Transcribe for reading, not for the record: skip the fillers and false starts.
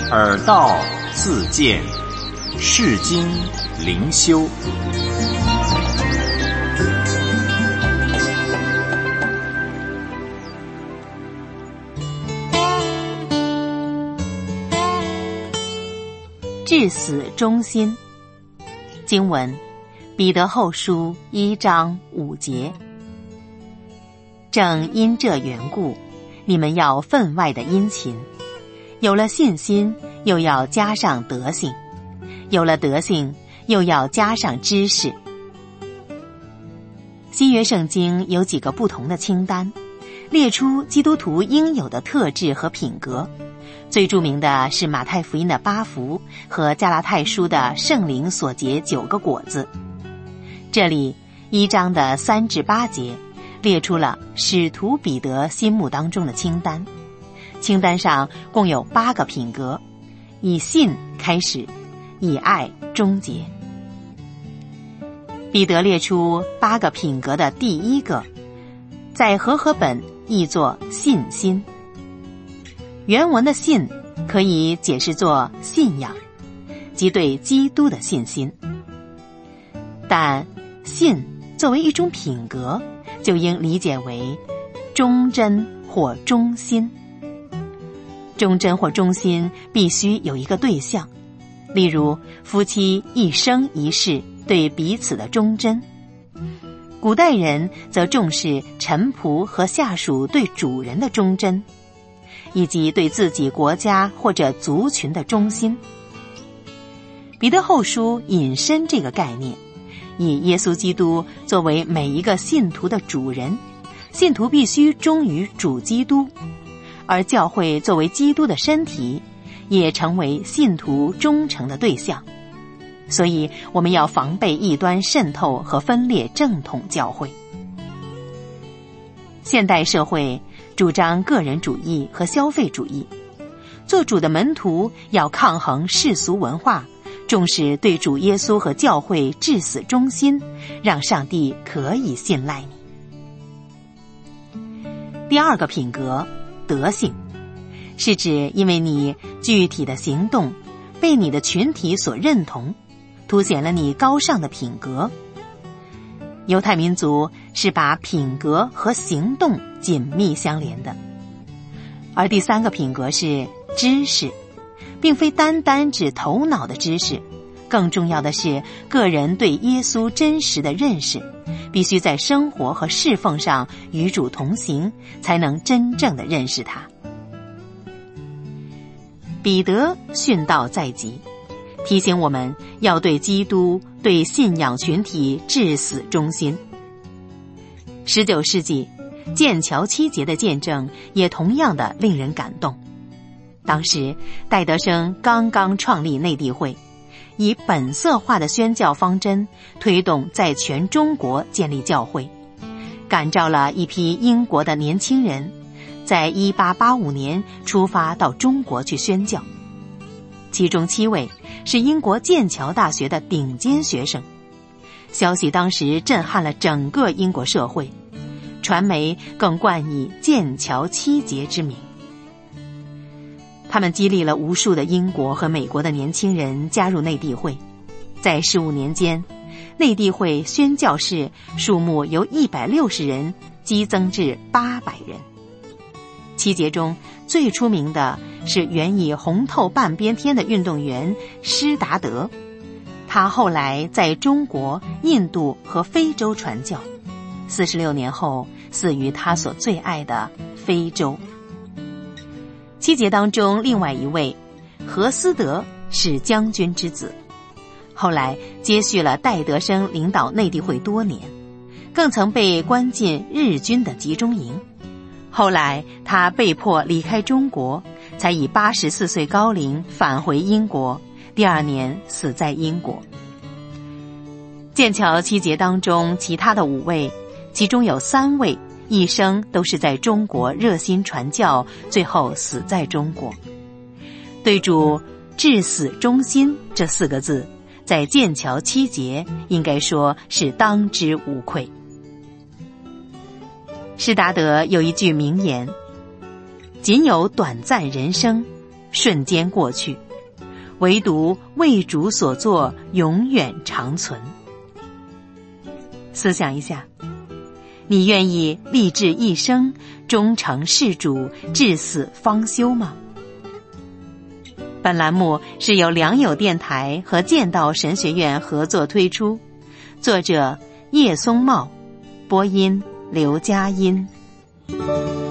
耳道自见，世经灵修。 至死忠心。经文：彼得后书1章5节。正因这缘故，你们要分外的殷勤，有了信心，又要加上德行；有了德行，又要加上知识。新约圣经有几个不同的清单，列出基督徒应有的特质和品格。最著名的是马太福音的8福和加拉太书的圣灵所结9个果子。这里1章的3至8节列出了使徒彼得心目当中的清单，清单上共有8个品格，以信开始，以爱终结。彼得列出8个品格的第一个，在和合本译作信心。原文的信可以解释作信仰，即对基督的信心。但信作为一种品格，就应理解为忠贞或忠心。忠贞或忠心必须有一个对象，例如夫妻一生一世对彼此的忠贞。古代人则重视臣仆和下属对主人的忠贞，以及对自己国家或者族群的忠心。彼得后书引申这个概念，以耶稣基督作为每一个信徒的主人，信徒必须忠于主基督，而教会作为基督的身体，也成为信徒忠诚的对象。所以我们要防备异端渗透和分裂正统教会。现代社会主张个人主义和消费主义，做主的门徒要抗衡世俗文化，重视对主耶稣和教会至死忠心，让上帝可以信赖你。第二个品格，德行，是指因为你具体的行动被你的群体所认同，凸显了你高尚的品格。犹太民族是把品格和行动紧密相连的。而第三个品格是知识，并非单单指头脑的知识，更重要的是个人对耶稣真实的认识，必须在生活和侍奉上与主同行，才能真正的认识他。彼得训道在即，提醒我们要对基督、对信仰群体至死忠心。19世纪剑桥7节的见证也同样的令人感动。当时戴德生刚刚创立内地会，以本色化的宣教方针推动在全中国建立教会，感召了一批英国的年轻人，在1885年出发到中国去宣教，其中7位是英国剑桥大学的顶尖学生。消息当时震撼了整个英国社会，传媒更冠以剑桥7节之名。他们激励了无数的英国和美国的年轻人加入内地会，在15年间，内地会宣教士数目由160人激增至800人。7节中最出名的是原以红透半边天的运动员施达德，他后来在中国、印度和非洲传教，46年后死于他所最爱的非洲。7节当中另外一位何思德是将军之子，后来接续了戴德生领导内地会多年，更曾被关进日军的集中营。后来他被迫离开中国，才以84岁高龄返回英国，第2年死在英国。剑桥7节当中其他的5位，其中有3位一生都是在中国热心传教，最后死在中国。对主至死忠心这4个字，在剑桥7节应该说是当之无愧。施达德有一句名言：仅有短暂人生， 瞬间过去，唯独为主所作永远长存。思想一下，你愿意立志一生忠诚事主，至死方休吗？本栏目是由良友电台和剑道神学院合作推出，作者叶松茂，播音刘佳音。